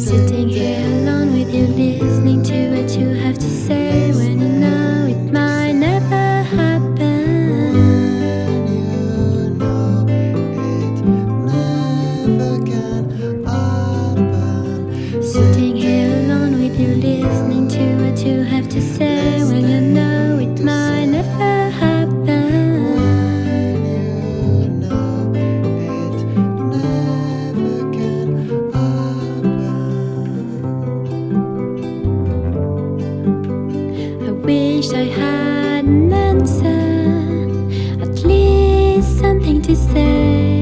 Sitting here alone with you, listening to what you have to say, when you know it might never happen. You know it never can happen. Sitting here alone with you, listening to what you have to say, when you know it might never happen. You know it never can happen. I wish I had an answer, at least something to say.